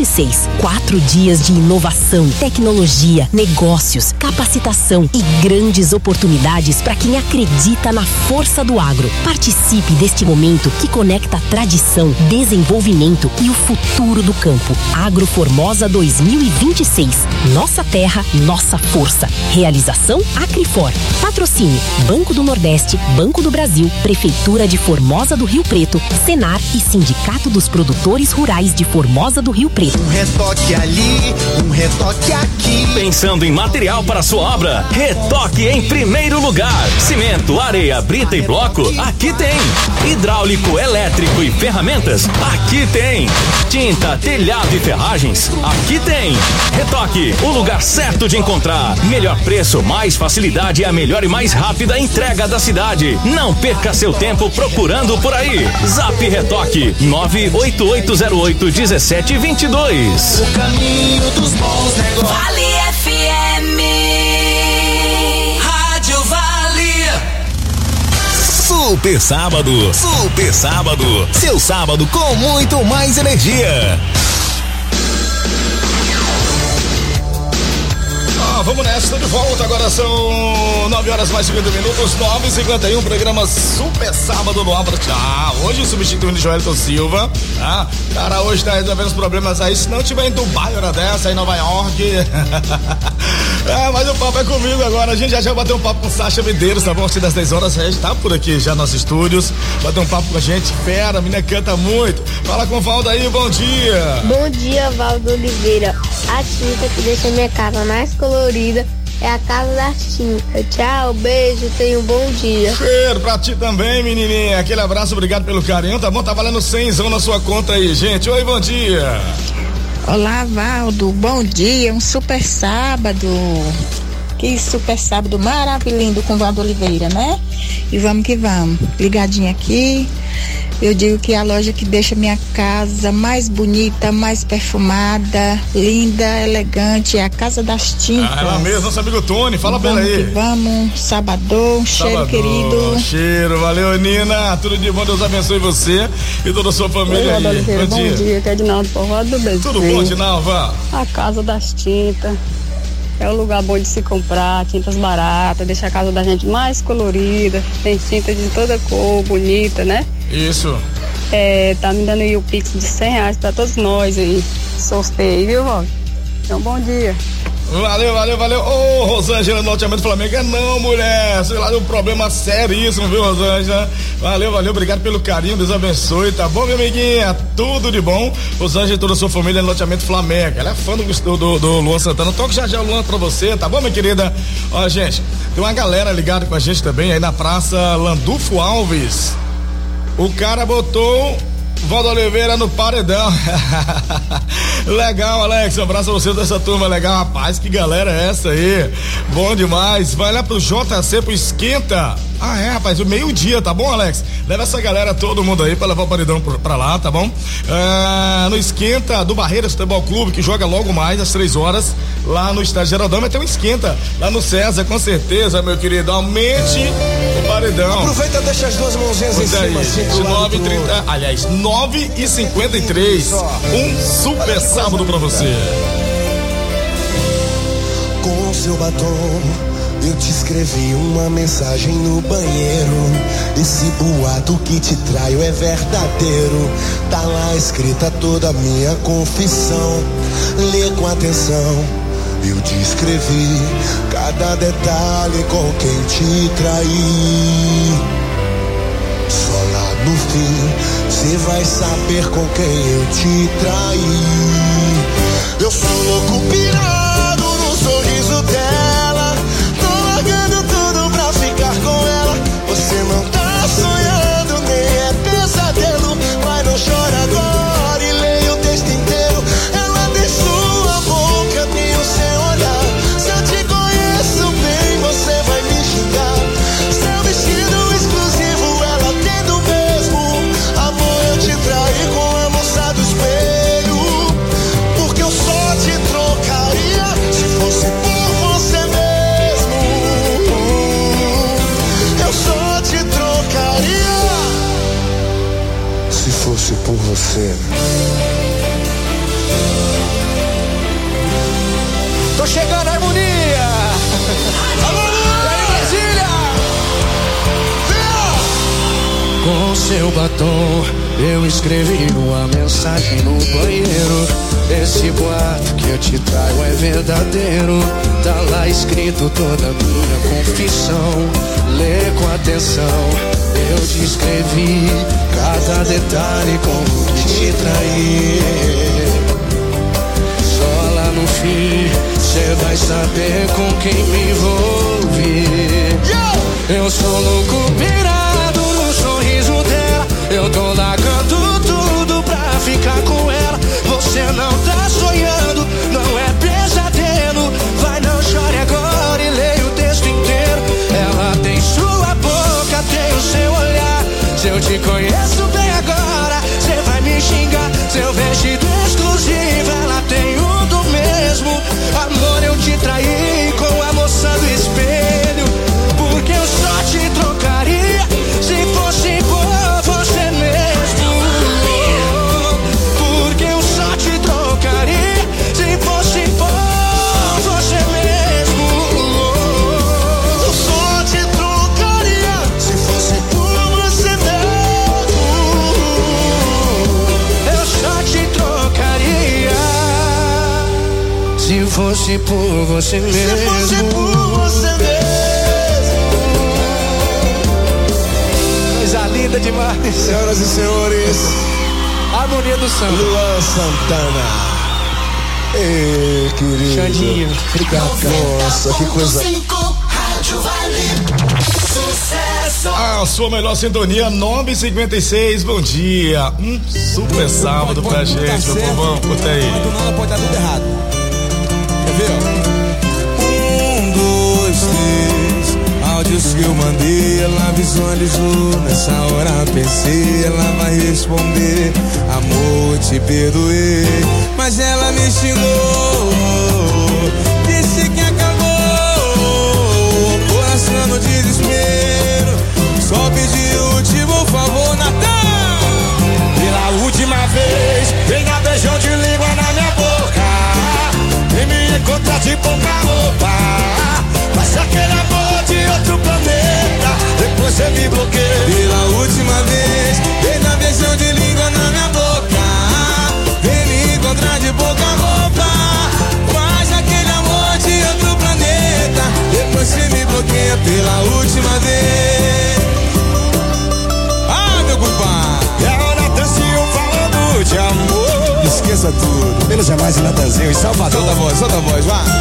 2026. 4 dias de inovação, tecnologia, negócios, capacitação e grandes oportunidades para quem acredita na força do agro. Participe deste momento que conecta tradição, desenvolvimento e o futuro do campo. Agroformosa 2026. Nossa terra, nossa força. Realização Acrifor. Patrocínio Banco do Nordeste, Banco do Brasil, Prefeitura de Formosa do Rio Preto, Senar e Sindicato dos Produtores Rurais de Formosa do Rio Preto. Um retoque ali, um retoque aqui. Pensando em material para sua obra? Retoque em primeiro lugar. Cimento, areia, brita e bloco? Aqui tem. Hidráulico, elétrico e ferramentas? Aqui tem. Tinta, telhado e ferragens? Aqui tem. Retoque, o lugar certo de encontrar. Melhor preço, mais facilidade e a melhor e mais rápida entrega da cidade. Não perca seu tempo procurando por aí. Zap Retoque 988081722. O caminho dos bons negócios. Vale FM. Rádio Vale. Super Sábado. Super Sábado. Seu sábado com muito mais energia. Vamos nessa, estou de volta, agora são 9 horas mais 50 minutos, 9h51, programa Super Sábado no Abra. Hoje substituindo Joelton Silva, cara, hoje tá resolvendo os problemas aí, se não tiver em Dubai, hora dessa, aí em Nova York. Mas o papo é comigo agora, a gente já bateu um papo com Sasha Medeiros, tá bom? A partir das 10 horas, a gente tá por aqui já nos nossos estúdios, bateu um papo com a gente, fera, a menina canta muito. Fala com o Valdo aí, bom dia. Bom dia, Valdo Oliveira. A tinta que deixa minha casa mais colorida é a Casa das Tintas. Tchau, beijo, tenha um bom dia. Cheiro pra ti também, menininha. Aquele abraço, obrigado pelo carinho, tá bom? Tá valendo 100zão na sua conta aí, gente. Oi, bom dia. Olá, Valdo, bom dia, um super sábado. Que super sábado maravilhoso com o Valdo Oliveira, né? E vamos que vamos. Ligadinha aqui. Eu digo que a loja que deixa minha casa mais bonita, mais perfumada, linda, elegante, é a Casa das Tintas. Ela mesmo, nosso amigo Tony, fala pra ela aí. Vamos, sabadão, cheiro, querido. Cheiro, valeu, Nina, tudo de bom, Deus abençoe você e toda a sua família. Oi, aí. Bom dia, que é Dinaldo Porrada do Bezerro. Tudo bom, Dinalva? A Casa das Tintas. É um lugar bom de se comprar, tintas baratas, deixa a casa da gente mais colorida, tem tinta de toda cor, bonita, né? Isso. Tá me dando aí o Pix de R$100 pra todos nós aí. Sorteio, viu, Valdo? Então, bom dia. Valeu. Ô, Rosângela, no loteamento Flamengo, não, mulher, sei lá, um problema seríssimo, viu, Rosângela? Valeu, obrigado pelo carinho, Deus abençoe, tá bom, minha amiguinha? Tudo de bom. Rosângela e toda a sua família no loteamento Flamengo, ela é fã do Luan Santana, toque já o Luan pra você, tá bom, minha querida? Ó, gente, tem uma galera ligada com a gente também aí na Praça Landulfo Alves. O cara botou Valdo Oliveira no paredão. Legal, Alex, um abraço a você dessa turma, legal, rapaz, que galera é essa aí? Bom demais, vai lá pro JC, pro Esquenta. Rapaz, o meio-dia, tá bom, Alex? Leva essa galera, todo mundo aí, pra levar o paredão pra lá, tá bom? No Esquenta do Barreiras Futebol Clube, que joga logo mais, às 3 horas, lá no Estádio Geraldão, mas tem um Esquenta lá no César, com certeza, meu querido, aumente o paredão. Aproveita, deixa as duas mãozinhas em cima, gente, 9h30, aliás, 9h53, um super sábado pra você. Com seu batom eu te escrevi uma mensagem no banheiro. Esse boato que te traio é verdadeiro. Tá lá escrita toda a minha confissão. Lê com atenção. Eu te escrevi cada detalhe com quem te traí. Só lá no fim cê vai saber com quem eu te traí. Eu sou louco pirado no sorriso dela. Largando tudo pra ficar com ela. Você não tá sonhando, nem é pesadelo. Mas não chora agora e leia o texto inteiro. Ela deixou a boca e o seu olhar. Se eu te conheço bem, você vai me xingar. Seu vestido exclusivo, ela tem do mesmo. Amor, eu te traí com a moça do espelho. Porque eu só te trocar seu batom, eu escrevi uma mensagem no banheiro. Esse boato que eu te trago é verdadeiro. Tá lá escrito toda a minha confissão. Lê com atenção, eu te escrevi cada detalhe como que te traí. Só lá no fim cê vai saber com quem me envolvi. Eu sou louco pirado no sorriso dela. Eu tô largando tudo pra ficar com ela. Você não tá sonhando, não é pesadelo. Vai, não chore agora e leia o texto inteiro. Ela tem sua boca, tem o seu olhar. Se eu te conheço bem agora, cê vai me xingar. Seu vestido exclusivo, ela tem um do mesmo. Amor, eu te traí com a moça do espelho. Porque eu só te trocaria se fosse por você mesmo. Porque eu só te trocaria se fosse por você mesmo. Eu só te trocaria se fosse por você mesmo. Eu só te trocaria se fosse por você mesmo. Se fosse por você mesmo. Coisa linda demais. Senhoras e senhores, harmonia do samba. Luan Santana. Ei, querido. Xandinho. Obrigado. Nossa, que coisa. A sua melhor sintonia, 9h56, bom dia. Super sábado pra gente, meu povão. Curta aí. Mas do nada pode estar tudo errado. Quer ver, ó? 1, 2, 3. Áudios que eu mandei, ela visualizou. Nessa hora pensei, ela vai responder. Amor, te perdoei, mas ela me xingou. Disse que acabou. Coração no desespero. Só pedi o último favor, Natan. Pela última vez, vem dar beijão de língua na minha boca. Vem me encontrar de pouca roupa. Mas aquele amor de outro planeta, depois você me bloqueia. Pela última vez, vem dar beijão de língua na minha boca. Vem me encontrar de pouca roupa. Mas aquele amor de outro planeta, depois você me bloqueia pela última vez. Ah, meu compadre, é o Natanzinho falando de amor. Esqueça tudo. Menos jamais e Natanzinho em Salvador. Solta a voz, vá.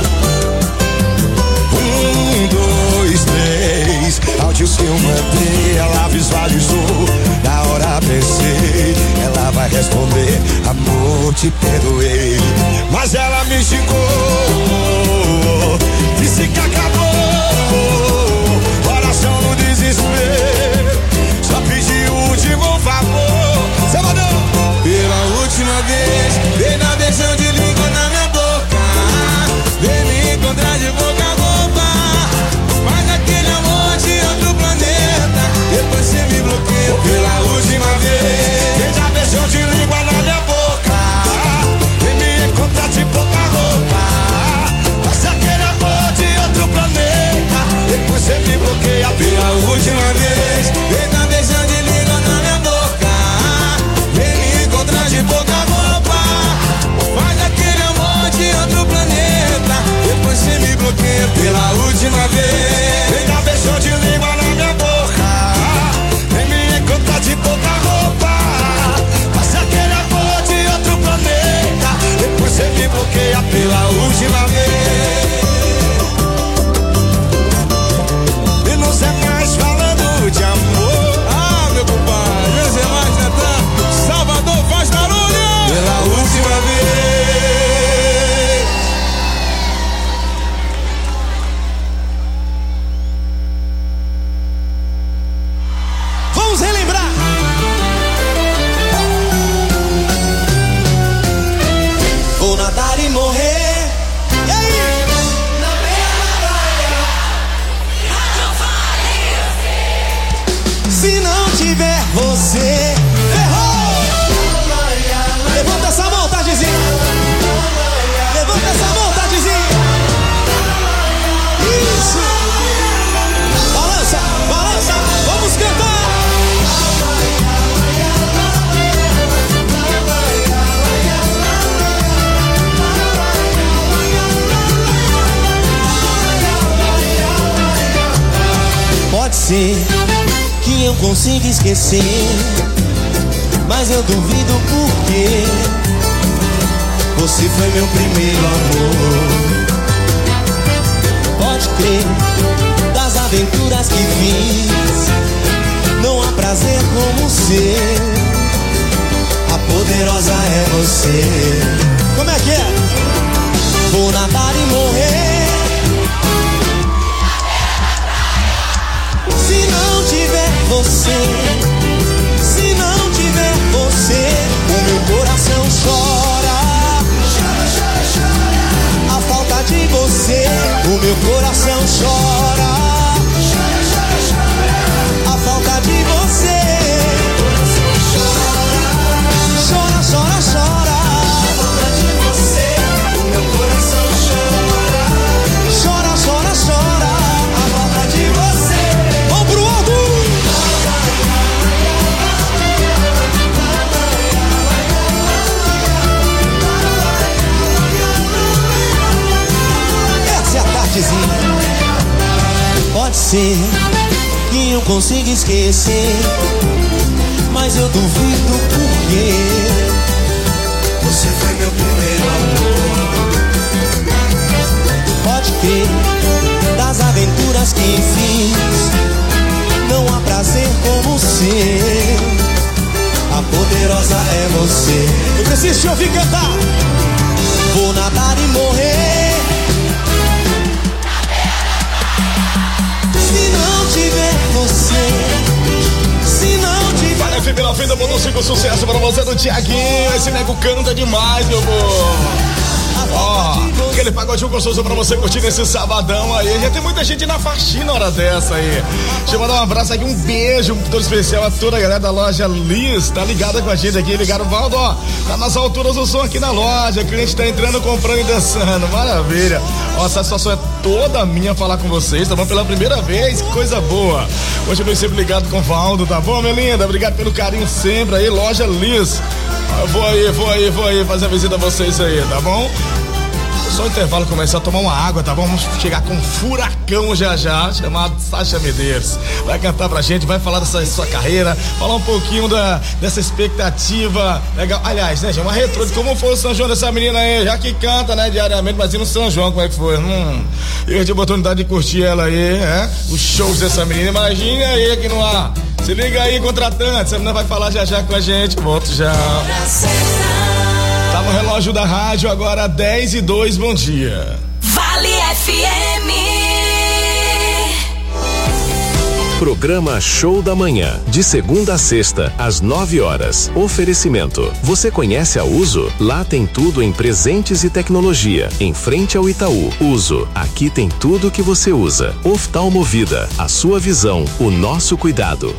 1, 2, 3. Áudios que eu mandei, ela visualizou. Na hora pensei, ela vai responder. Amor, te perdoei, mas ela me xingou. Disse que acabou. Coração no desespero. Só pedi o último favor. Salvador. Pela última vez, vem dar beijão de língua na minha boca. Vem me encontrar de boca a boca. Mas aquele amor de outro planeta, depois você me bloqueia pela última vez. Vem dar beijão de língua na minha boca. Vem me encontrar de pouca roupa. Mas aquele amor de outro planeta, ser que eu consiga esquecer, mas eu duvido porque você foi meu primeiro amor. Pode crer, das aventuras que fiz, não há prazer como o seu. A poderosa é você. Como é que é? Vou nadar e morrer se não tiver você. Se não tiver você, o meu coração chora. A falta de você, o meu coração chora. A falta de você. Chora, chora, chora. A falta de você, o meu coração chora. Chora, chora, chora. A falta de você. Vamos pro alto. Essa é a tardezinha. Pode ser que eu consiga esquecer, mas eu duvido porque você foi meu primeiro amor. Pode crer, das aventuras que fiz, não há prazer como o seu. A poderosa é você. Eu preciso te ouvir cantar. Vou nadar e morrer se não tiver você. Se não tiver. Vale pela fim da motociclo, sucesso pra você do Tiaguinho. Esse nego canta demais, meu povo. Ó, aquele pagodinho gostoso pra você curtir nesse sabadão aí. Já tem muita gente na faxina hora dessa aí. Deixa eu mandar um abraço aqui, um beijo todo especial a toda a galera da loja Liz. Tá ligada com a gente aqui, ligaram o Valdo, ó. Tá nas alturas do som aqui na loja. O cliente tá entrando, comprando e dançando. Maravilha. Ó, a satisfação é toda minha falar com vocês, tá bom? Pela primeira vez, que coisa boa. Hoje eu venho sempre ligado com o Valdo, tá bom, minha linda? Obrigado pelo carinho sempre aí, loja Liz. Eu vou aí fazer a visita a vocês aí, tá bom? Só o intervalo começar a tomar uma água, tá bom? Vamos chegar com um furacão já, chamado Sasha Medeiros. Vai cantar pra gente, vai falar dessa sua carreira, falar um pouquinho dessa expectativa legal. Aliás, né, uma retrô de como foi o São João dessa menina aí, já que canta, né, diariamente, mas e no São João, como é que foi? Eu tive a oportunidade de curtir ela aí, os shows dessa menina, imagine aí aqui no ar. Se liga aí, contratante, essa menina vai falar já com a gente, volto já. Tá no relógio da rádio, agora 10:02, bom dia. Vale FM. Programa Show da Manhã, de segunda a sexta, às 9 horas. Oferecimento. Você conhece a Uso? Lá tem tudo em presentes e tecnologia. Em frente ao Itaú. Uso. Aqui tem tudo que você usa. Oftalmovida. A sua visão, o nosso cuidado.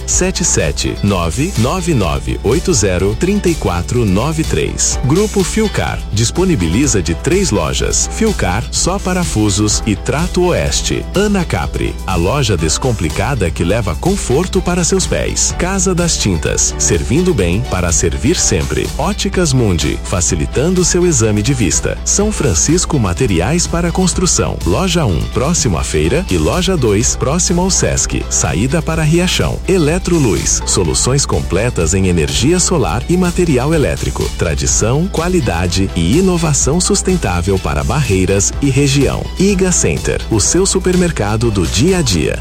77999803493. Grupo Filcar. Disponibiliza de 3 lojas. Filcar, só parafusos e Trato Oeste. Ana Capri. A loja descomplicada que leva conforto para seus pés. Casa das Tintas, servindo bem para servir sempre. Óticas Mundi, facilitando seu exame de vista. São Francisco Materiais para Construção. Loja 1, próximo à feira, e Loja 2, próximo ao Sesc. Saída para Riachão. Eletroluz, soluções completas em energia solar e material elétrico. Tradição, qualidade e inovação sustentável para Barreiras e região. Iga Center, o seu supermercado do dia a dia.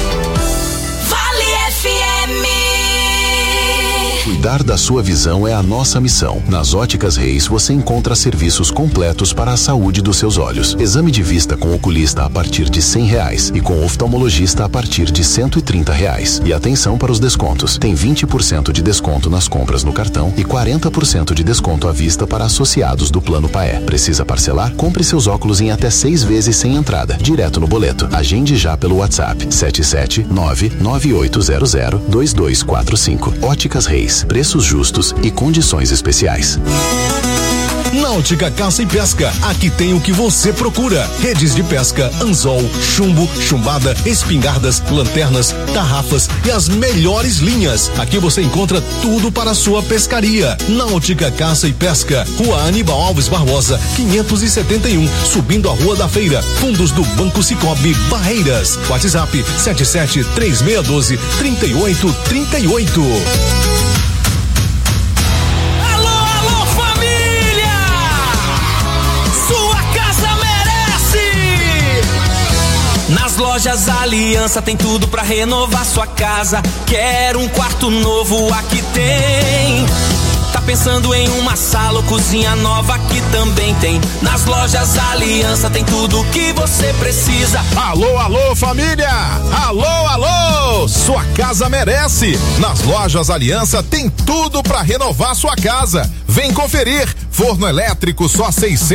Cuidar da sua visão é a nossa missão. Nas Óticas Reis você encontra serviços completos para a saúde dos seus olhos. Exame de vista com oculista a partir de R$100 e com oftalmologista a partir de R$130. E atenção para os descontos. Tem 20% de desconto nas compras no cartão e 40% de desconto à vista para associados do Plano Paé. Precisa parcelar? Compre seus óculos em até 6 vezes sem entrada, direto no boleto. Agende já pelo WhatsApp 77998002245. Óticas Reis. Preços justos e condições especiais. Náutica Caça e Pesca, aqui tem o que você procura: redes de pesca, anzol, chumbo, chumbada, espingardas, lanternas, tarrafas e as melhores linhas. Aqui você encontra tudo para a sua pescaria. Náutica Caça e Pesca, Rua Aníbal Alves Barbosa, 571, subindo a Rua da Feira, fundos do Banco Cicobi, Barreiras. WhatsApp 773612-3838. Alô, família! Sua casa merece! Nas lojas Aliança tem tudo pra renovar sua casa. Quer um quarto novo? Aqui tem. Tá pensando em uma sala ou cozinha nova? Aqui também tem. Nas lojas Aliança tem tudo o que você precisa. Alô, família! Alô! Sua casa merece! Nas lojas Aliança tem tudo pra renovar sua casa. Vem conferir. Forno elétrico só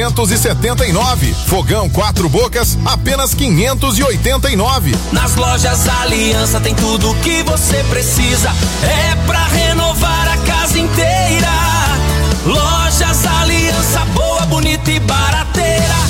679. Fogão 4 bocas apenas 589. Nas lojas Aliança tem tudo o que você precisa. É pra renovar a casa inteira. Lojas Aliança, boa, bonita e barateira.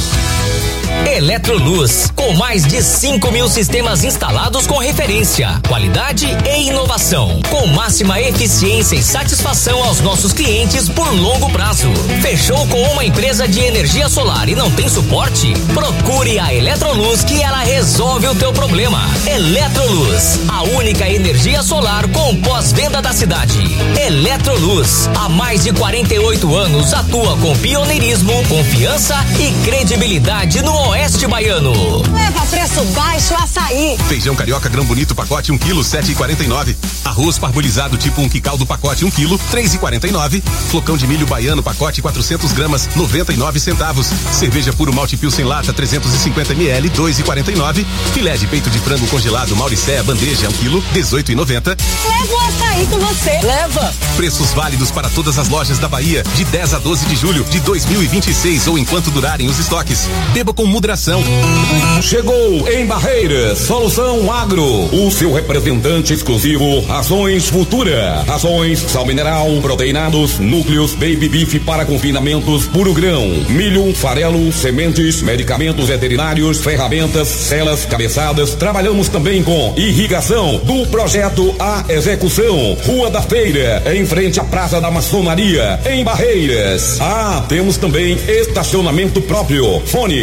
Eletroluz, com mais de 5.000 sistemas instalados com referência, qualidade e inovação, com máxima eficiência e satisfação aos nossos clientes por longo prazo. Fechou com uma empresa de energia solar e não tem suporte? Procure a Eletroluz que ela resolve o teu problema. Eletroluz, a única energia solar com pós-venda da cidade. Eletroluz, há mais de 48 anos atua com pioneirismo, confiança e credibilidade no Oeste Baiano. Leva preço baixo açaí. Feijão carioca grão bonito pacote 1 kg 7,49. Arroz parbolizado tipo 1 quicaldo pacote 1 kg 3,49. Flocão de milho baiano pacote 400 gramas 99 centavos. Cerveja puro malte Pilsen lata 350 ml 2,49. Filé de peito de frango congelado Mauricéia bandeja 1 kg 18,90. Leva o açaí com você. Leva. Preços válidos para todas as lojas da Bahia de 10 a 12 de julho de 2026 ou enquanto durarem os estoques. Beba com moderação. Chegou em Barreiras, Solução Agro, o seu representante exclusivo, Rações Futura. Rações, sal mineral, proteinados, núcleos, baby beef para confinamentos, puro grão, milho, farelo, sementes, medicamentos veterinários, ferramentas, celas, cabeçadas. Trabalhamos também com irrigação do projeto à execução. Rua da Feira, em frente à Praça da Maçonaria, em Barreiras. Temos também estacionamento próprio. Fone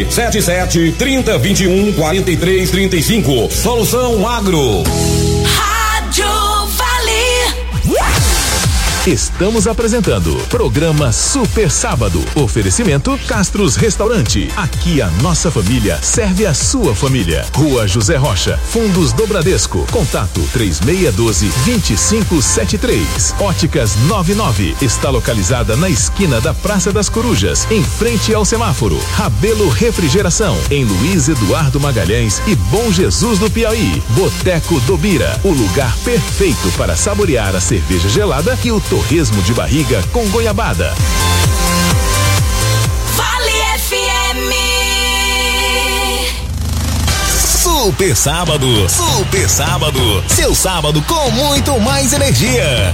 77-30-21-43-35. Solução Agro. Rádio Vale. Estamos apresentando programa Super Sábado. Oferecimento Castros Restaurante. Aqui a nossa família serve a sua família. Rua José Rocha, Fundos do Bradesco. Contato 3612-2573. Óticas 99. Está localizada na esquina da Praça das Corujas, em frente ao semáforo. Rabelo Refrigeração, em Luiz Eduardo Magalhães e Bom Jesus do Piauí. Boteco do Bira, o lugar perfeito para saborear a cerveja gelada e o torresmo de barriga com goiabada. Vale FM. Super Sábado. Super Sábado. Seu sábado com muito mais energia.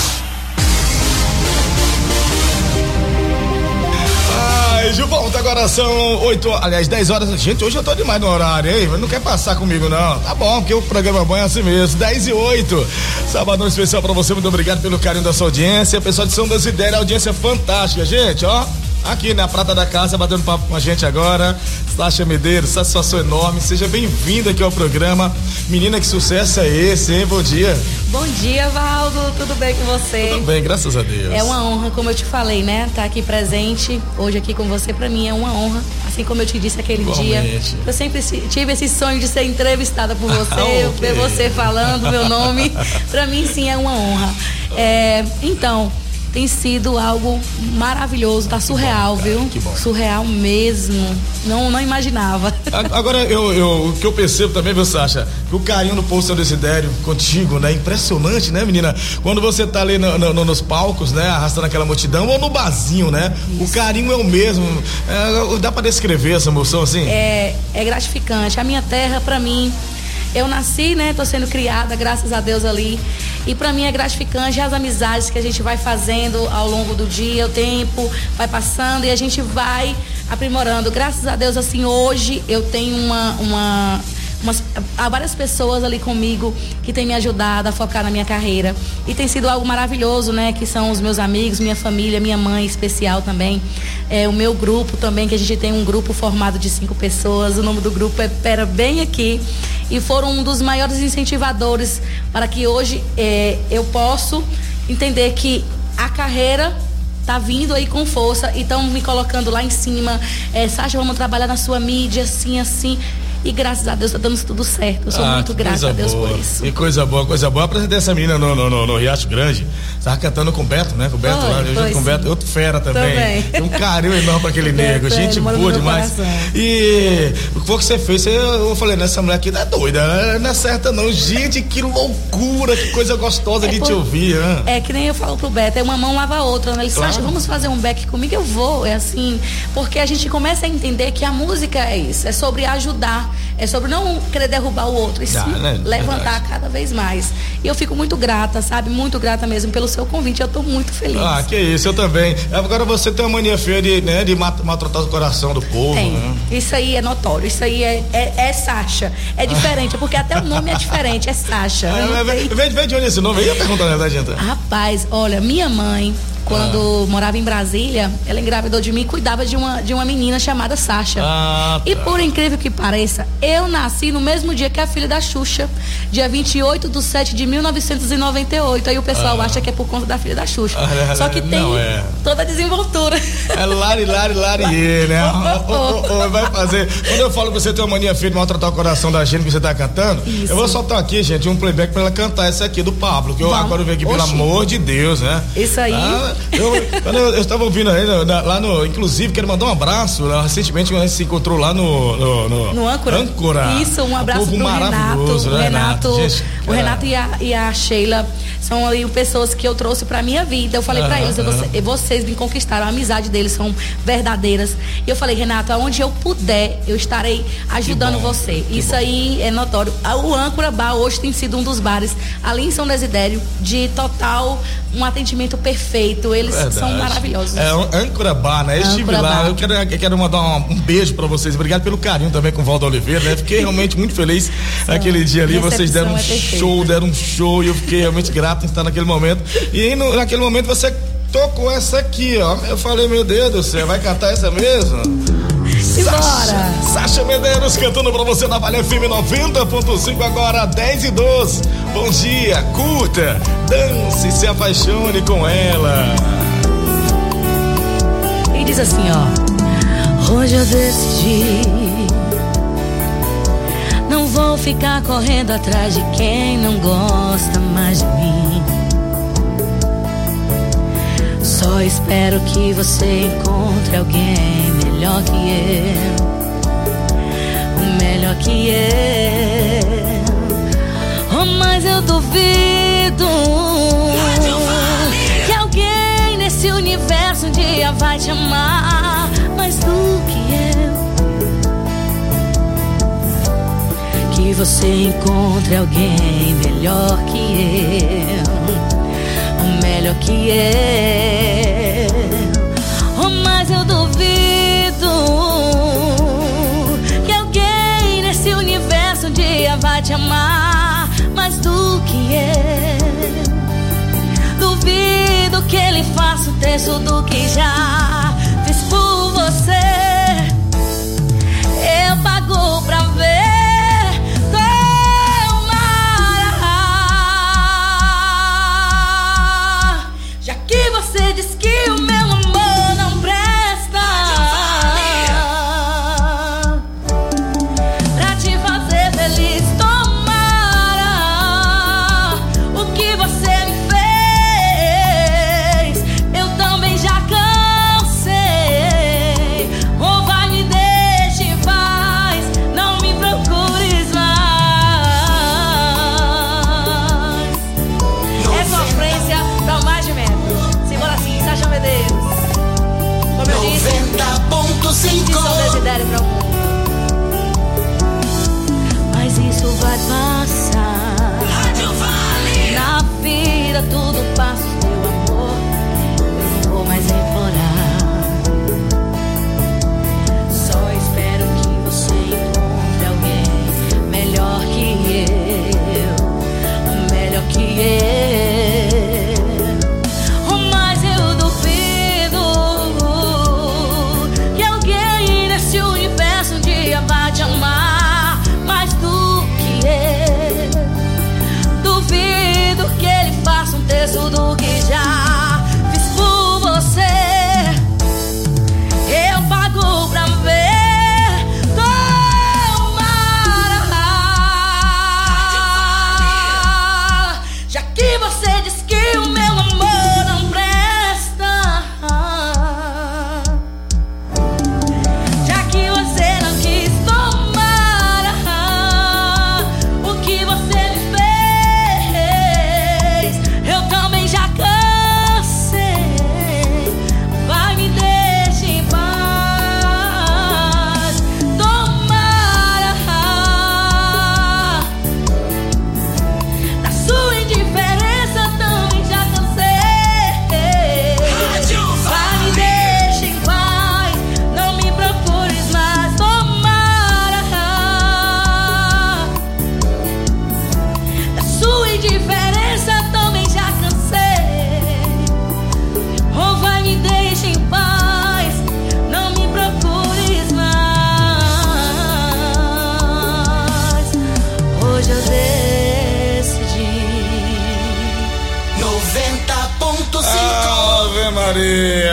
De volta, agora são 10 horas. Gente, hoje eu tô demais no horário, hein? Não quer passar comigo, não. Tá bom, porque o programa bom é assim mesmo. 10:08. Sabadão especial pra você. Muito obrigado pelo carinho da sua audiência. Pessoal de São das Ideias, audiência fantástica, gente, ó. Aqui na Prata da Casa, batendo papo com a gente agora. Sasha Medeiros, satisfação enorme. Seja bem-vinda aqui ao programa. Menina, que sucesso é esse, hein? Bom dia. Bom dia, Valdo. Tudo bem com você? Tudo bem, graças a Deus. É uma honra, como eu te falei, né? Estar aqui presente hoje aqui com você, pra mim é uma honra. Assim como eu te disse aquele dia. Eu sempre tive esse sonho de ser entrevistada por você, ver você falando meu nome. Pra mim, sim, é uma honra. Então, tem sido algo maravilhoso, tá surreal, bom, viu? Que bom. Surreal mesmo. Não imaginava. Agora, o que eu percebo também, viu, Sasha? Que o carinho do povo São Desidério contigo, né? Impressionante, né, menina? Quando você tá ali nos palcos, né? Arrastando aquela multidão, ou no barzinho, né? Isso. O carinho é o mesmo. Dá pra descrever essa emoção assim? É gratificante. A minha terra, pra mim, eu nasci, né? Tô sendo criada, graças a Deus ali. E pra mim é gratificante as amizades que a gente vai fazendo ao longo do dia, o tempo vai passando e a gente vai aprimorando. Graças a Deus, assim, hoje eu tenho há várias pessoas ali comigo que têm me ajudado a focar na minha carreira e tem sido algo maravilhoso, né? Que são os meus amigos, minha família, minha mãe especial também, o meu grupo também, que a gente tem um grupo formado de 5 pessoas, o nome do grupo é Pera Bem Aqui, e foram um dos maiores incentivadores para que hoje eu possa entender que a carreira tá vindo aí com força e estão me colocando lá em cima. Sasha, vamos trabalhar na sua mídia, assim. E graças a Deus tá dando tudo certo. Eu sou muito grata a Deus por isso. E coisa boa. Eu apresentei essa menina no Riacho Grande. Tava cantando com o Beto, né? Com o Beto lá, eu junto com o Beto, outro fera também. Tem um carinho enorme pra aquele nego. Gente boa demais. E o que foi que você fez? Eu falei, essa mulher aqui tá doida, não é certa não. Gente, que loucura, que coisa gostosa de te ouvir. Né? Que nem eu falo pro Beto, uma mão lava a outra. Né? Ele disse, Sasha, vamos fazer um back comigo? Eu vou, é assim. Porque a gente começa a entender que a música é isso, é sobre ajudar. É sobre não querer derrubar o outro e sim levantar cada vez mais. E eu fico muito grata, sabe? Muito grata mesmo pelo seu convite. Eu tô muito feliz. Que isso, eu também. Agora você tem uma mania feia de maltratar o coração do povo. Tem. Né? Isso aí é notório. Isso aí é Sasha. É diferente, porque até o nome é diferente. É Sasha. Vem de onde esse nome? Eu ia perguntar na verdade, então. Rapaz, olha, minha mãe, quando morava em Brasília, ela engravidou de mim e cuidava de uma menina chamada Sasha. E por incrível que pareça, eu nasci no mesmo dia que a filha da Xuxa, dia 28/7/1998. Aí o pessoal acha que é por conta da filha da Xuxa. Só que tem toda a desenvoltura. É Lari, né? Vai fazer. Quando eu falo que você tem uma mania feia de maltratar o coração da gente que você tá cantando, eu vou soltar aqui, gente, um playback pra ela cantar essa aqui do Pablo, que eu agora venho aqui, pelo amor de Deus, né? Isso aí. Quando eu estava ouvindo aí, lá no. Inclusive, quero mandar um abraço. Recentemente, a gente se encontrou lá no Âncora. Isso, um abraço pro Renato. O Renato e a Sheila são ali pessoas que eu trouxe pra minha vida. Eu falei pra eles, vocês me conquistaram, a amizade deles são verdadeiras. E eu falei, Renato, aonde eu puder, eu estarei ajudando você. Isso aí é notório. O Âncora Bar hoje tem sido um dos bares ali em São Desidério de total um atendimento perfeito. Eles são maravilhosos. Âncora Bar, né? Eu estive lá. Eu quero mandar um beijo pra vocês. Obrigado pelo carinho também com o Valdo Oliveira, né? Fiquei realmente muito feliz naquele dia ali. Vocês deram um show e eu fiquei realmente grato em estar naquele momento. E aí, naquele momento você tocou essa aqui, ó. Eu falei, meu Deus do céu, vai cantar essa mesmo? Sasha Medeiros cantando pra você na Vale FM 90.5, agora 10:12. Bom dia, curta, dance, se apaixone com ela. E diz assim, ó: hoje eu decidi, não vou ficar correndo atrás de quem não gosta mais de mim. Só espero que você encontre alguém melhor que eu, melhor que eu. Oh, mas eu duvido que alguém nesse universo um dia vai te amar mais do que eu. Que você encontre alguém melhor que eu, melhor que eu. Oh, mas eu duvido que alguém nesse universo um dia vai te amar mais do que eu. Duvido que ele faça o terço do que já fiz por você. Eu pago pra ver. Você diz que o meu amor não presta pra te fazer feliz. Tomara o que você me fez, eu também já cansei.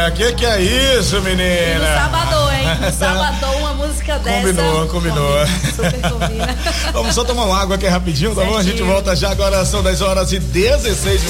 mulher, que é isso, menina? E no Sabadão, hein? No Sabadão, uma música dessa. Combinou. Super combina. Vamos só tomar uma água aqui rapidinho, tá bom? A gente volta já, agora são 10h16.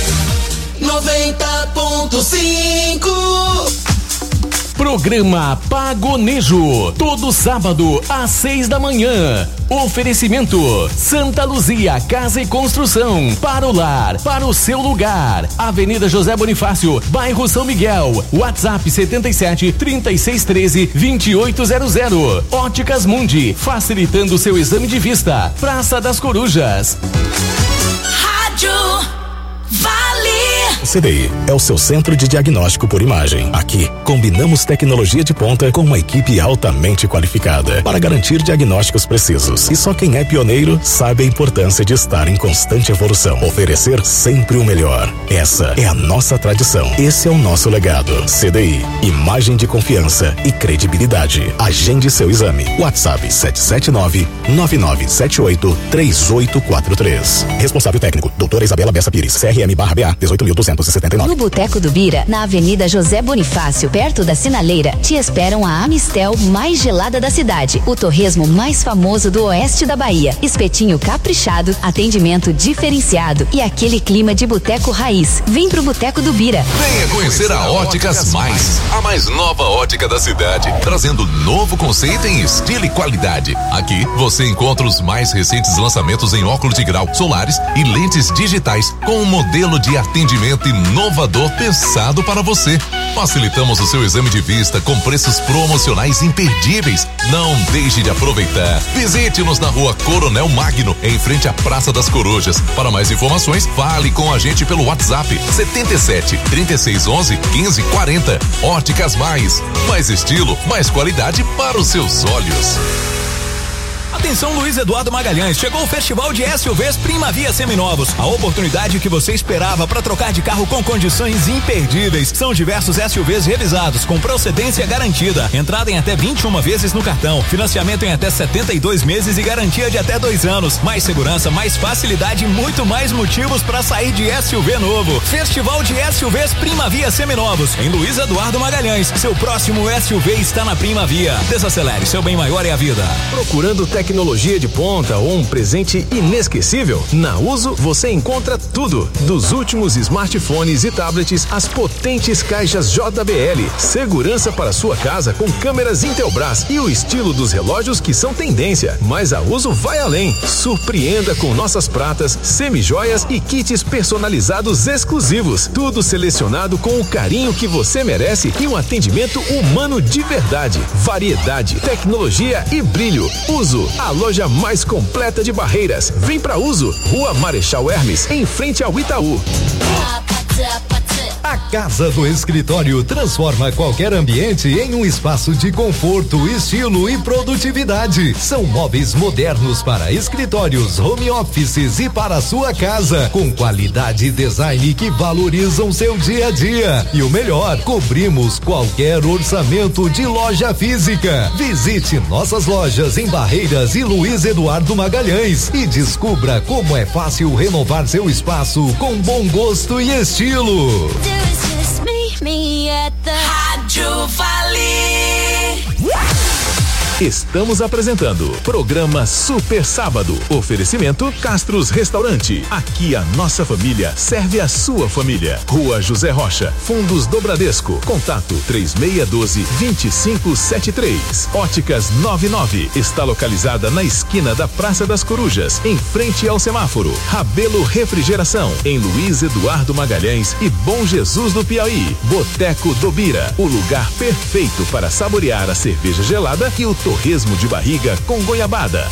90.5. Programa Pagonejo, todo sábado às 6 da manhã. Oferecimento Santa Luzia Casa e Construção, para o lar, para o seu lugar. Avenida José Bonifácio, bairro São Miguel. WhatsApp 77 3613 2800. Óticas Mundi, facilitando seu exame de vista. Praça das Corujas. Rádio Vale. CDI é o seu centro de diagnóstico por imagem. Aqui, combinamos tecnologia de ponta com uma equipe altamente qualificada para garantir diagnósticos precisos. E só quem é pioneiro sabe a importância de estar em constante evolução. Oferecer sempre o melhor. Essa é a nossa tradição. Esse é o nosso legado. CDI, imagem de confiança e credibilidade. Agende seu exame. WhatsApp 779-9978-3843. Responsável técnico, doutora Isabela Bessa Pires, CRM/BA 18.279. No Boteco do Bira, na Avenida José Bonifácio, perto da Sinaleira, te esperam a Amistel mais gelada da cidade, o torresmo mais famoso do oeste da Bahia, espetinho caprichado, atendimento diferenciado e aquele clima de boteco raiz. Vem pro Boteco do Bira. Venha conhecer a Óticas Mais, a mais nova ótica da cidade, trazendo novo conceito em estilo e qualidade. Aqui você encontra os mais recentes lançamentos em óculos de grau, solares e lentes digitais, com um modelo de atendimento inovador pensado para você. Facilitamos o seu exame de vista com preços promocionais imperdíveis. Não deixe de aproveitar. Visite-nos na Rua Coronel Magno, em frente à Praça das Corujas. Para mais informações, fale com a gente pelo WhatsApp 77 3611 1540. Óticas Mais estilo, mais qualidade para os seus olhos. Atenção, Luiz Eduardo Magalhães, chegou o Festival de SUVs Primavia Seminovos, a oportunidade que você esperava para trocar de carro com condições imperdíveis. São diversos SUVs revisados com procedência garantida, entrada em até 21 vezes no cartão, financiamento em até 72 meses e garantia de até 2 anos. Mais segurança, mais facilidade e muito mais motivos para sair de SUV novo. Festival de SUVs Primavia Seminovos, em Luiz Eduardo Magalhães. Seu próximo SUV está na Primavia. Desacelere, seu bem maior é a vida. Procurando tecnologia de ponta ou um presente inesquecível? Na Uso você encontra tudo, dos últimos smartphones e tablets às potentes caixas JBL, segurança para sua casa com câmeras Intelbras e o estilo dos relógios que são tendência. Mas a Uso vai além. Surpreenda com nossas pratas, semijoias e kits personalizados exclusivos, tudo selecionado com o carinho que você merece e um atendimento humano de verdade. Variedade, tecnologia e brilho. Uso, a loja mais completa de Barreiras. Vem pra Uso, Rua Marechal Hermes, em frente ao Itaú. A Casa do Escritório transforma qualquer ambiente em um espaço de conforto, estilo e produtividade. São móveis modernos para escritórios, home offices e para a sua casa, com qualidade e design que valorizam seu dia a dia. E o melhor, cobrimos qualquer orçamento de loja física. Visite nossas lojas em Barreiras e Luiz Eduardo Magalhães e descubra como é fácil renovar seu espaço com bom gosto e estilo. Rádio Vale. Estamos apresentando programa Super Sábado. Oferecimento Castros Restaurante. Aqui a nossa família serve a sua família. Rua José Rocha, Fundos do Bradesco. Contato 3612-2573. Óticas 99. Está localizada na esquina da Praça das Corujas, em frente ao semáforo. Rabelo Refrigeração, em Luiz Eduardo Magalhães e Bom Jesus do Piauí. Boteco do Bira, o lugar perfeito para saborear a cerveja gelada e o torresmo de barriga com goiabada.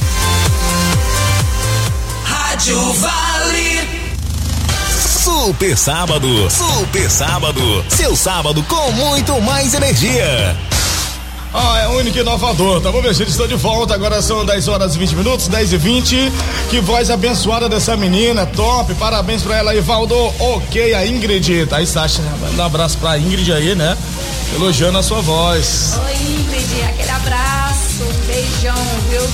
Rádio Vale. Super Sábado, Super Sábado, seu sábado com muito mais energia. É único e inovador, tá bom, meu gente? Estou de volta, agora são 10h20, 10h20. Que voz abençoada dessa menina, top, parabéns pra ela aí, Valdo. Ok, a Ingrid, tá aí, Sasha, manda um abraço pra Ingrid aí, né? Elogiando a sua voz. Oi, Ingrid, aquele abraço, um beijão, viu?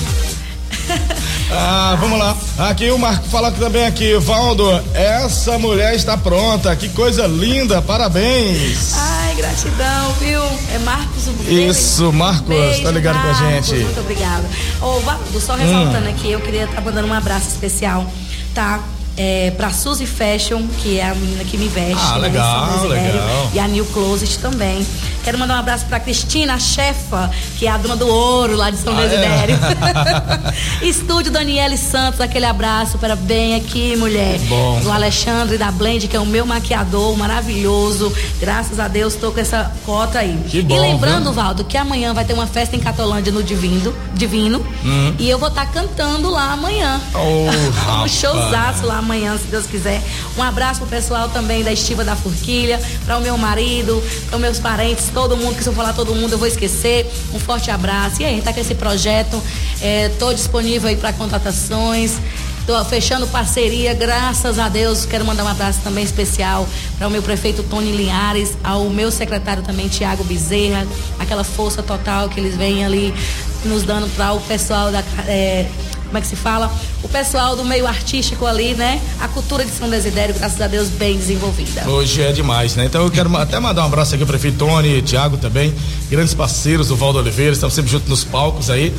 Vamos lá. Aqui o Marco fala também aqui, Valdo, essa mulher está pronta, que coisa linda, parabéns. Ai, gratidão, viu? É Marcos. Isso, Marcos, beijo, tá ligado Marcos, com a gente. Muito obrigada. Ô, Valdo, só ressaltando aqui, eu queria estar mandando um abraço especial, tá? Pra Suzy Fashion, que é a menina que me veste. Legal, legal. E a New Closet também. Quero mandar um abraço pra Cristina, a chefa, que é a dona do ouro lá de São Desidério. Estúdio Daniele Santos, aquele abraço para bem aqui, mulher. Bom. Do Alexandre da Blend, que é o meu maquiador maravilhoso. Graças a Deus, tô com essa cota aí. Que bom, e lembrando, viu? Valdo, que amanhã vai ter uma festa em Catolândia no Divino. E eu vou estar cantando lá amanhã. Um showzaço lá amanhã, se Deus quiser. Um abraço pro pessoal também da Estiva da Forquilha, para o meu marido, para meus parentes, todo mundo, que se eu falar todo mundo eu vou esquecer. Um forte abraço. E aí, tá com esse projeto, tô disponível aí para contratações. Tô fechando parceria, graças a Deus. Quero mandar um abraço também especial para o meu prefeito Tony Linhares, ao meu secretário também, Tiago Bezerra, aquela força total que eles vêm ali nos dando para o pessoal da como é que se fala? O pessoal do meio artístico ali, né? A cultura de São Desidério, graças a Deus, bem desenvolvida. Hoje é demais, né? Então eu quero até mandar um abraço aqui ao prefeito Tony, Thiago também, grandes parceiros do Valdo Oliveira, estamos sempre juntos nos palcos aí.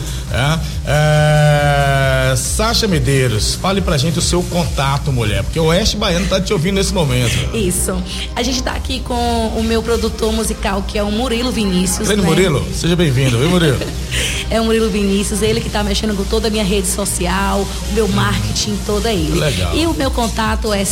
Sácia Medeiros, fale pra gente o seu contato, mulher, porque o Oeste Baiano tá te ouvindo nesse momento. Isso. A gente tá aqui com o meu produtor musical, que é o Murilo Vinícius. Treino, né? Murilo, seja bem-vindo, viu, Murilo? É o Murilo Vinícius, ele que tá mexendo com toda a minha rede social, o meu marketing todo é ele. Legal. E o meu contato é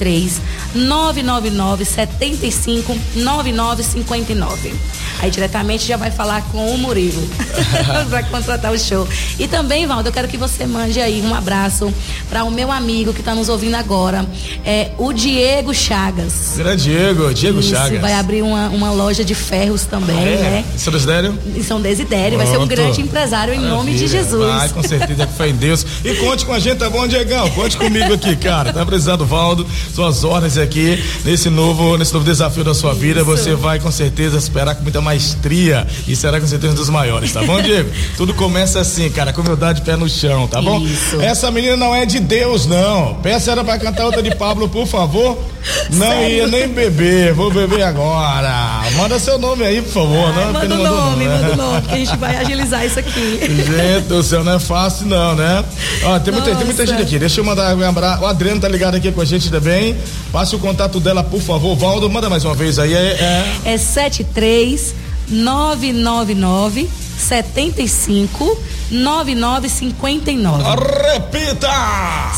73-999-75-9959. Aí diretamente já vai falar com o Murilo para contratar o show. E também, Valdo, eu quero que você mande aí um abraço para o meu amigo que tá nos ouvindo agora, o Diego Chagas. Grande Diego Chagas. Vai abrir uma loja de ferros também, né? Em São Desidério? Em São Desidério, vai ser um grande empresário em nome de Jesus. Vai, com certeza, que fé em Deus. E conte com a gente, tá bom, Diegão? Conte comigo aqui, cara. Tá precisando, Valdo, suas ordens aqui nesse novo desafio da sua vida. Você vai com certeza esperar com muita maestria e será com certeza um dos maiores, tá bom, Diego? Tudo começa assim, cara, com humildade, pé no chão, tá bom? Isso. Essa menina não é de Deus, não. Peça ela pra cantar outra de Pablo, por favor. Não Sério? ia nem beber, vou beber agora. Manda seu nome aí, por favor. Não, manda o nome, que a gente vai agilizar isso aqui. Gente do céu, não é fácil não, né? Ó, tem muita gente aqui, deixa eu mandar lembrar, o Adriano tá ligado aqui com a gente também, passe o contato dela, por favor, Valdo, manda mais uma vez aí, é 73-999 75 9959. Repita!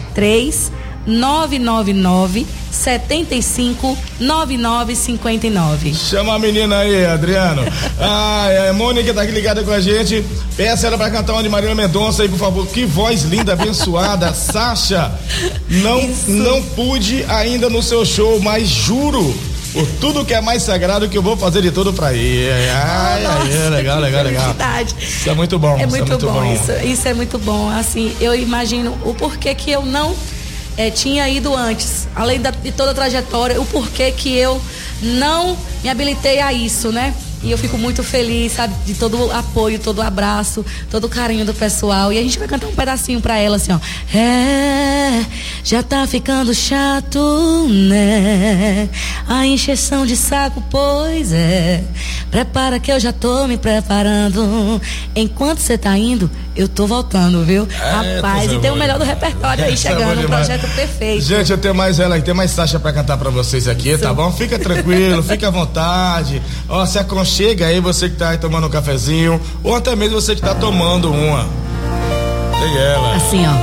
73-999 75 9959. Chama a menina aí, Adriano. A Mônica tá aqui ligada com a gente. Peça ela pra cantar uma de Marília Mendonça aí, por favor. Que voz linda, abençoada. Sácia, não pude ainda no seu show, mas juro por tudo que é mais sagrado que eu vou fazer de tudo pra ir. Legal. Isso é muito bom. É muito bom. Isso é muito bom. Assim, eu imagino o porquê que eu não tinha ido antes, além de toda a trajetória, o porquê que eu não me habilitei a isso, né? E eu fico muito feliz, sabe, de todo o apoio, todo o abraço, todo o carinho do pessoal. E a gente vai cantar um pedacinho pra ela, assim, ó. Já tá ficando chato, né? A encheção de saco, pois é. Prepara que eu já tô me preparando. Enquanto você tá indo, eu tô voltando, viu? Rapaz, e tem o melhor do repertório aí chegando, um projeto perfeito. Gente, eu tenho mais ela aqui, tem mais Sácia pra cantar pra vocês aqui, tá bom? Fica tranquilo, fica à vontade. Ó, se aconchega aí, você que tá aí tomando um cafezinho, ou até mesmo você que tá tomando uma. Tem ela. Assim, ó.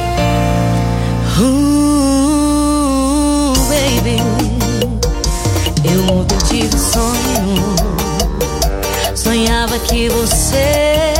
Baby, eu ontem tive um sonho. Sonhava que você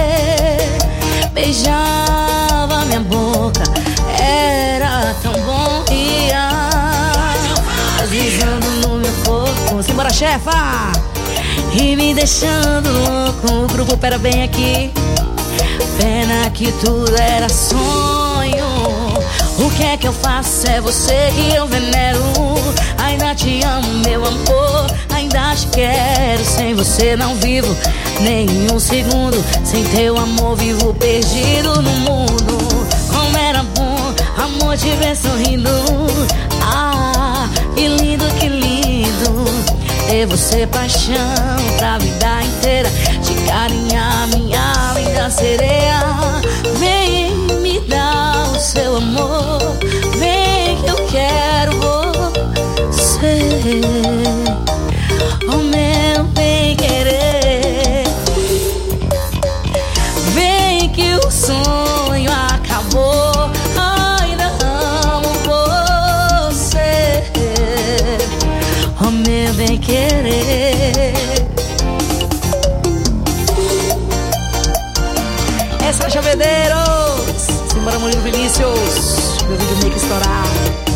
beijava minha boca, era tão bom, ia deslizando no meu corpo. Simbora, chefa! E me deixando louco. O grupo pera bem aqui. Pena que tudo era sonho. O que é que eu faço? É você que eu venero. Ainda te amo, meu amor. Ainda te quero. Sem você não vivo nem um segundo. Sem teu amor vivo perdido no mundo. Como era bom, amor, te ver sorrindo. Ah, que lindo, que lindo. ter você paixão pra vida inteira, te carinhar, minha linda sereia. Vem me dar o seu amor, vem que eu quero você, o meu bem querer. Vem que o sonho acabou, ainda amo você, o meu bem querer. Essa Chavedeiros, simbora Murilo Vinícius, meu vídeo meio que estourar.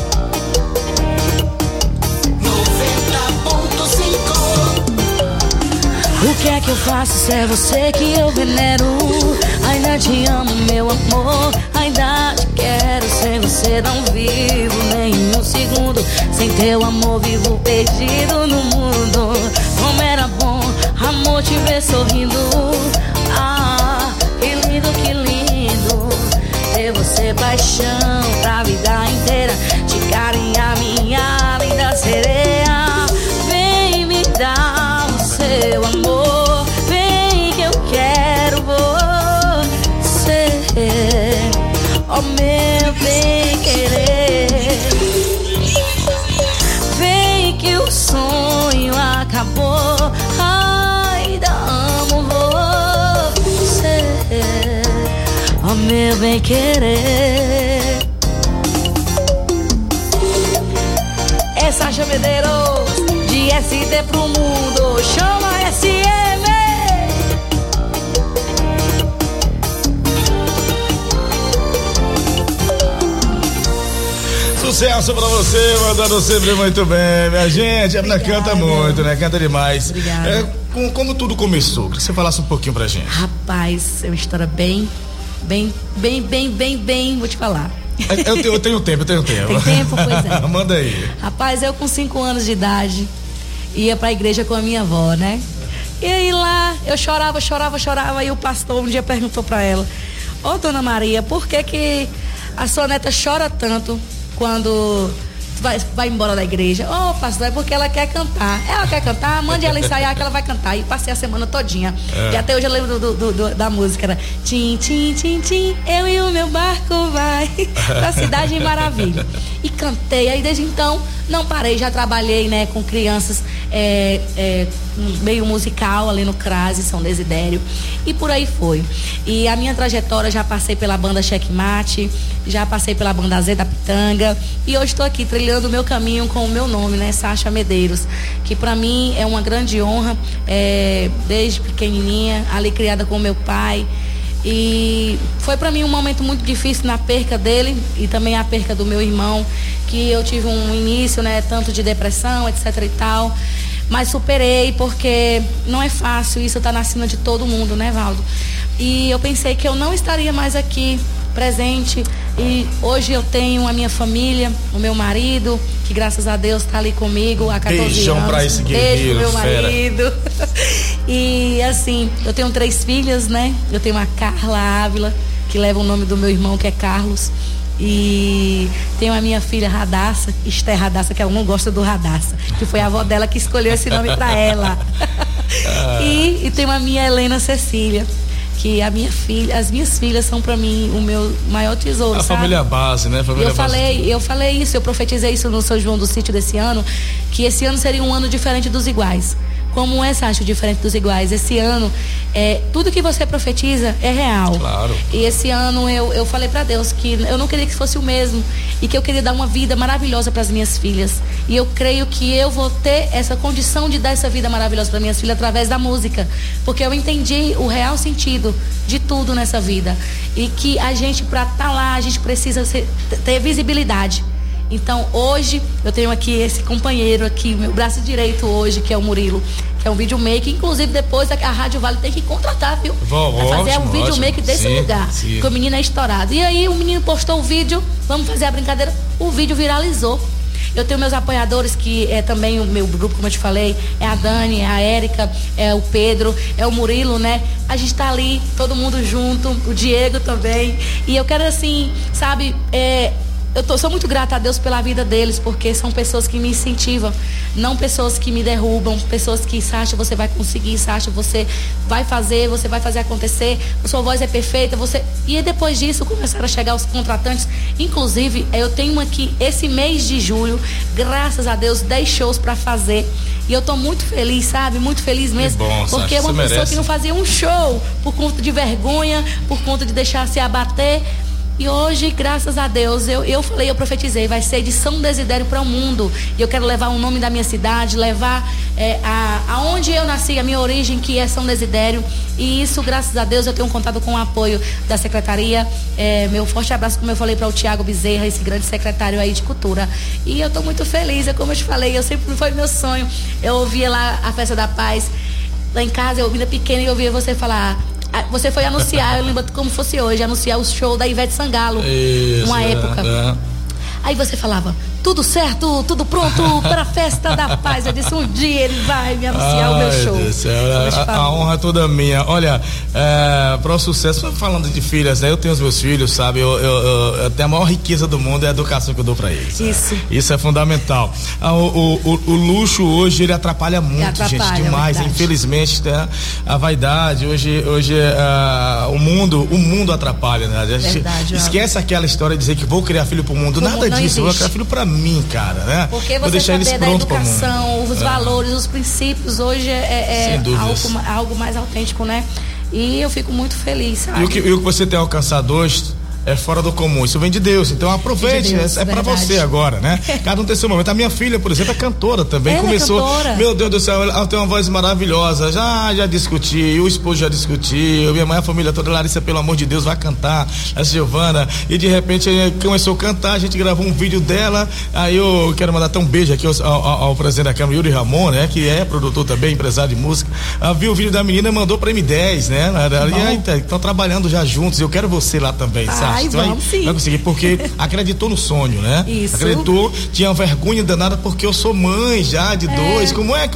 90.5. O que é que eu faço se é você que eu venero? Ainda te amo, meu amor, ainda te quero. Sem você não vivo nem um segundo, sem teu amor vivo perdido no mundo. Como era bom, amor, te ver sorrindo. Ah, que lindo, ter você paixão pra vida inteira, te carinhar, minha linda sereia. Vem me dar o seu amor, vem que eu quero você, ó meu bem querer. Vem que o sonho acabou, ainda amo você, ó meu bem querer. É Sacha Medeiros, de SD pro mundo, chama SM. Sucesso pra você, mandando sempre muito bem, minha gente. A menina canta muito, né? Canta demais. Obrigada. Como tudo começou? Queria que você falasse um pouquinho pra gente. Rapaz, é uma história bem, vou te falar. Eu tenho tempo. Tem tempo? Pois é. Manda aí. Rapaz, eu com 5 anos de idade ia pra igreja com a minha avó, né? E aí lá, eu chorava, e o pastor um dia perguntou pra ela: ô dona Maria, por que a sua neta chora tanto quando vai embora da igreja? Ô pastor, é porque ela quer cantar. Ela quer cantar, mande ela ensaiar que ela vai cantar. E passei a semana todinha. E até hoje eu lembro da música, era tim, tim, tim, tim, eu e o meu barco vai pra Cidade Maravilha. E cantei, aí desde então não parei, já trabalhei, né, com crianças meio musical ali no CRAS, São Desidério, e por aí foi. E a minha trajetória, já passei pela banda Checkmate, já passei pela banda Zé da Pitanga, e hoje estou aqui trilhando o meu caminho com o meu nome, né, Sacha Medeiros, que para mim é uma grande honra, desde pequenininha, ali criada com meu pai. E foi para mim um momento muito difícil na perca dele e também a perca do meu irmão, que eu tive um início, né, tanto de depressão, etc e tal, mas superei, porque não é fácil, isso tá na cima de todo mundo, né, Valdo? E eu pensei que eu não estaria mais aqui presente, e hoje eu tenho a minha família, o meu marido, que graças a Deus tá ali comigo há 14 Beijão anos. Pra esse guerreiro, meu marido. E assim, eu tenho 3 filhas, né? Eu tenho a Carla Ávila, que leva o nome do meu irmão, que é Carlos. E tenho a minha filha Radassa, Esther Radassa, que ela não gosta do Radassa, que foi a avó dela que escolheu esse nome pra ela. E tenho a minha Helena Cecília, que a minha filha, as minhas filhas são pra mim o meu maior tesouro, a sabe? família base, né? Família eu falei isso, eu profetizei isso no São João do Sítio desse ano, que esse ano seria um ano diferente dos iguais. Como é, Sacha, diferente dos iguais? Esse ano, tudo que você profetiza é real. Claro. E esse ano eu falei pra Deus que eu não queria que fosse o mesmo, e que eu queria dar uma vida maravilhosa para as minhas filhas. E eu creio que eu vou ter essa condição de dar essa vida maravilhosa para minhas filhas através da música, porque eu entendi o real sentido de tudo nessa vida, e que a gente, para estar lá, a gente precisa ter visibilidade. Então hoje eu tenho aqui esse companheiro aqui, meu braço direito hoje, que é o Murilo, que é um videomaker. Inclusive depois a Rádio Vale tem que contratar, viu? Pra fazer um videomaker desse lugar, porque o menino é estourado. E aí o menino postou o vídeo, vamos fazer a brincadeira, o vídeo viralizou. Eu tenho meus apoiadores, que é também o meu grupo, como eu te falei, é a Dani, é a Érica, é o Pedro, é o Murilo, né? A gente tá ali, todo mundo junto, o Diego também. E eu quero assim, sabe, sou muito grata a Deus pela vida deles, porque são pessoas que me incentivam, não pessoas que me derrubam, pessoas que Sacha, você vai conseguir, Sacha, você vai fazer acontecer, a sua voz é perfeita, E depois disso começaram a chegar os contratantes, inclusive eu tenho aqui esse mês de julho, graças a Deus, 10 shows pra fazer. E eu tô muito feliz, sabe? Muito feliz mesmo. Bom, porque é uma pessoa que não fazia um show por conta de vergonha, por conta de deixar se abater. E hoje, graças a Deus, eu profetizei, vai ser de São Desidério para o mundo. E eu quero levar o nome da minha cidade, levar aonde eu nasci, a minha origem, que é São Desidério. E isso, graças a Deus, eu tenho contado com o apoio da secretaria. Meu forte abraço, como eu falei, para o Tiago Bezerra, esse grande secretário aí de cultura. E eu estou muito feliz, como eu te falei, foi meu sonho. Eu ouvia lá a Festa da Paz, lá em casa, eu ainda pequena, e eu ouvia você falar... Você foi anunciar, eu lembro como fosse hoje, anunciar o show da Ivete Sangalo, uma época. Aí você falava, tudo certo, tudo pronto para a Festa da Paz. Eu disse, um dia ele vai me anunciar o meu show. Deus do céu, a honra é toda minha. Olha, para o sucesso, falando de filhas, né? Eu tenho os meus filhos, sabe? Eu tenho a maior riqueza do mundo, é a educação que eu dou para eles. Isso é fundamental. O luxo hoje, ele atrapalha muito, gente, demais. Infelizmente, né? A vaidade, hoje o mundo atrapalha, né? A gente esquece aquela história de dizer que vou criar filho pro mundo. Nada disso, eu vou criar filho pra mim, cara, né? Porque você saber da educação, os valores, os princípios, hoje é algo mais autêntico, né? E eu fico muito feliz, sabe? E o que você tem alcançado hoje é fora do comum, isso vem de Deus, então aproveite, é pra você agora, né? Cada um tem seu momento. A minha filha, por exemplo, é cantora também, começou, meu Deus do céu, ela tem uma voz maravilhosa, já discuti, o esposo já discutiu, minha mãe, a família toda, Larissa, pelo amor de Deus, vai cantar, a Giovana, e de repente começou a cantar, a gente gravou um vídeo dela, aí eu quero mandar até um beijo aqui ao presidente da Câmara, Yuri Ramon, né, que é produtor também, empresário de música, viu o vídeo da menina e mandou pra M10, né, e aí estão trabalhando já juntos, eu quero você lá também, sabe? Vai conseguir, porque acreditou no sonho, né? Isso. Acreditou, tinha vergonha danada porque eu sou mãe já de 2. Como é que